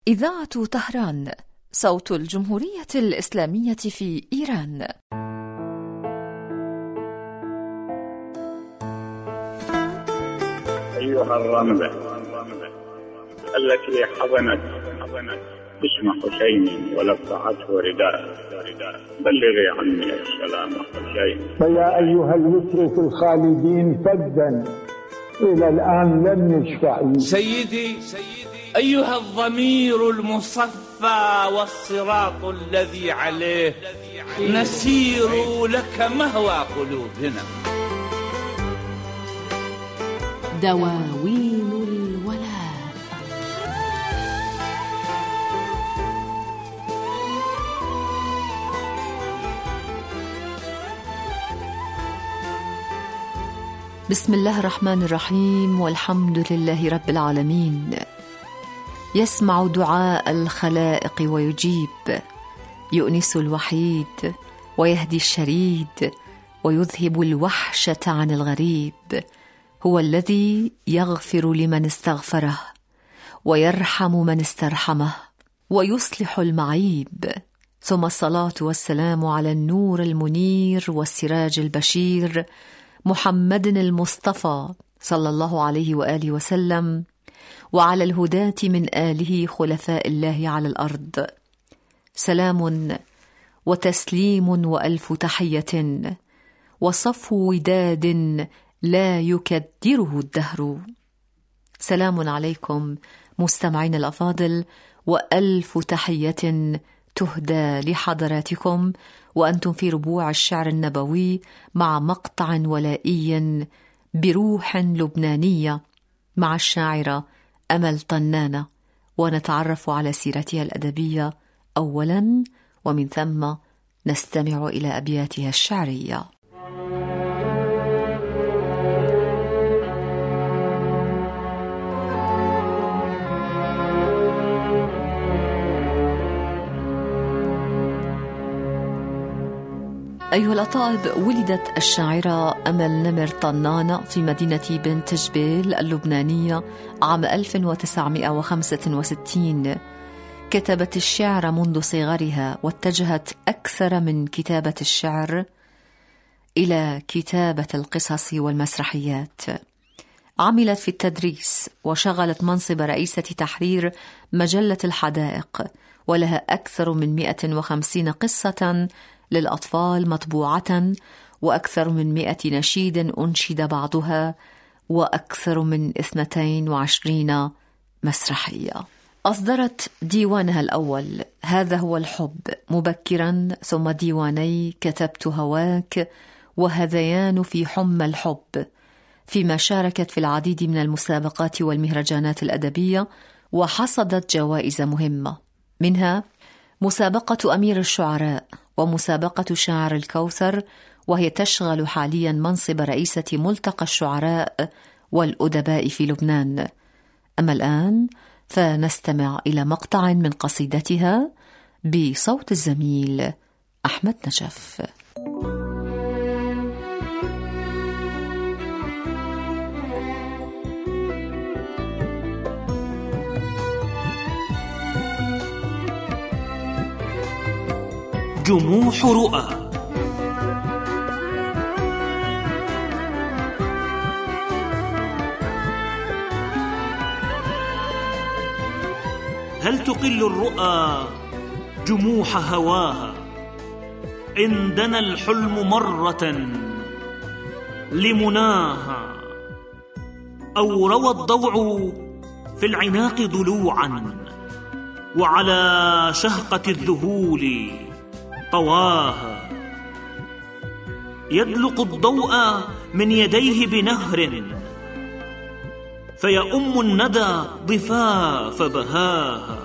إذاعة طهران، صوت الجمهورية الإسلامية في إيران. أيها الرملة التي حضنت اسم حسين ولفعته رداء، بلغي عني السلام حسين. فيا أيها الوتر في الخالدين فدا إلى الآن لم يشفع. سيدي أيها الضمير المصفى والصراط الذي عليه نسير لك مهوى قلوبنا. دواوين الولاء. بسم الله الرحمن الرحيم، والحمد لله رب العالمين. يسمع دعاء الخلائق ويجيب، يؤنس الوحيد ويهدي الشريد ويذهب الوحشة عن الغريب. هو الذي يغفر لمن استغفره ويرحم من استرحمه ويصلح المعيب. ثم الصلاة والسلام على النور المنير والسراج البشير محمد المصطفى صلى الله عليه وآله وسلم، وعلى الهداة من آله خلفاء الله على الأرض. سلام وتسليم وألف تحية وصفو وداد لا يكدره الدهر. سلام عليكم مستمعين الأفاضل، وألف تحية تهدى لحضراتكم وأنتم في ربوع الشعر النبوي مع مقطع ولائي بروح لبنانية مع الشاعرة أمل طنانة، ونتعرف على سيرتها الأدبية أولا، ومن ثم نستمع إلى أبياتها الشعرية. أيها الأطائب، ولدت الشاعرة أمل نمر طنانة في مدينة بنت جبيل اللبنانية عام 1965. كتبت الشعر منذ صغرها، واتجهت أكثر من كتابة الشعر إلى كتابة القصص والمسرحيات. عملت في التدريس، وشغلت منصب رئيسة تحرير مجلة الحدائق، ولها أكثر من 150 قصة للأطفال مطبوعة، وأكثر من 100 نشيد أنشد بعضها، وأكثر من 22 مسرحية. أصدرت ديوانها الأول هذا هو الحب مبكرا، ثم ديواني كتبت هواك وهذيان في حمى الحب، فيما شاركت في العديد من المسابقات والمهرجانات الأدبية، وحصدت جوائز مهمة، منها مسابقة أمير الشعراء ومسابقة شاعر الكوثر، وهي تشغل حاليا منصب رئيسة ملتقى الشعراء والأدباء في لبنان. أما الآن فنستمع إلى مقطع من قصيدتها بصوت الزميل أحمد نجف. جموح رؤى. هل تقل الرؤى جموح هواها إن دنا الحلم مرة لمناها، أو روى الضوع في العناق ضلوعا وعلى شهقة الذهول طواها، يدلق الضوء من يديه بنهر فيؤم الندى ضفاف بهاها.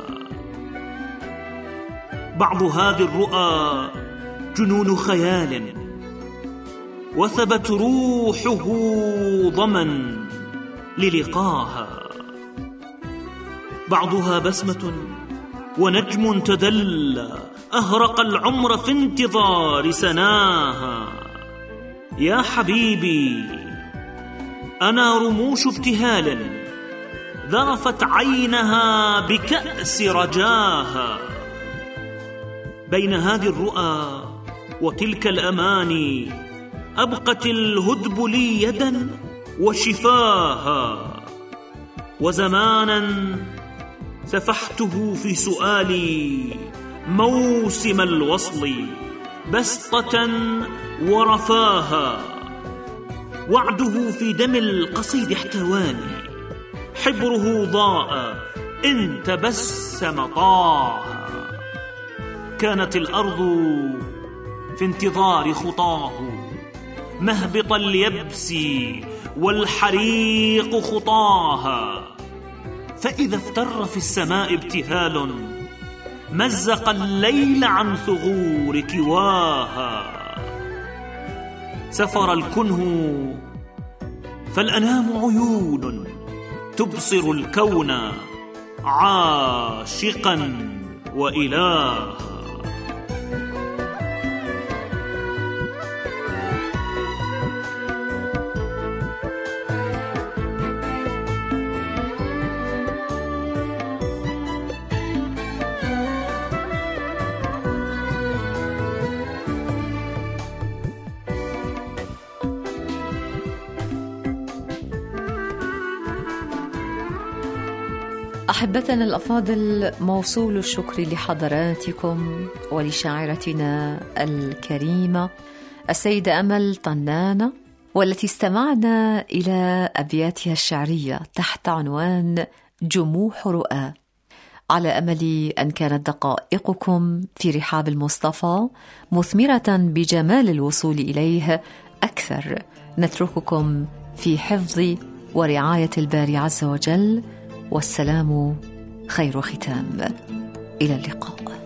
بعض هذه الرؤى جنون خيال، وثبت روحه ضمن للقاها. بعضها بسمة ونجم تدلى أهرق العمر في انتظار سناها. يا حبيبي أنا رموش ابتهال ذرفت عينها بكأس رجاها. بين هذه الرؤى وتلك الأماني أبقت الهدب لي يدا وشفاها، وزمانا سفحته في سؤالي موسم الوصل بسطة ورفاها. وعده في دم القصيد احتواني، حبره ضاء إن تبسم طاها. كانت الأرض في انتظار خطاه مهبط اليبس والحريق خطاها، فإذا افتر في السماء ابتهال مزق الليل عن ثغور كواها. سفر الكنه فالأنام عيون تبصر الكون عاشقا وإلها. أحبتنا الأفاضل، موصول الشكر لحضراتكم ولشاعرتنا الكريمة السيدة أمل طنانة، والتي استمعنا إلى أبياتها الشعرية تحت عنوان جموح رؤى. على أمل أن كانت دقائقكم في رحاب المصطفى مثمرة بجمال الوصول إليه أكثر. نترككم في حفظ ورعاية الباري عز وجل، والسلام خير ختام. إلى اللقاء.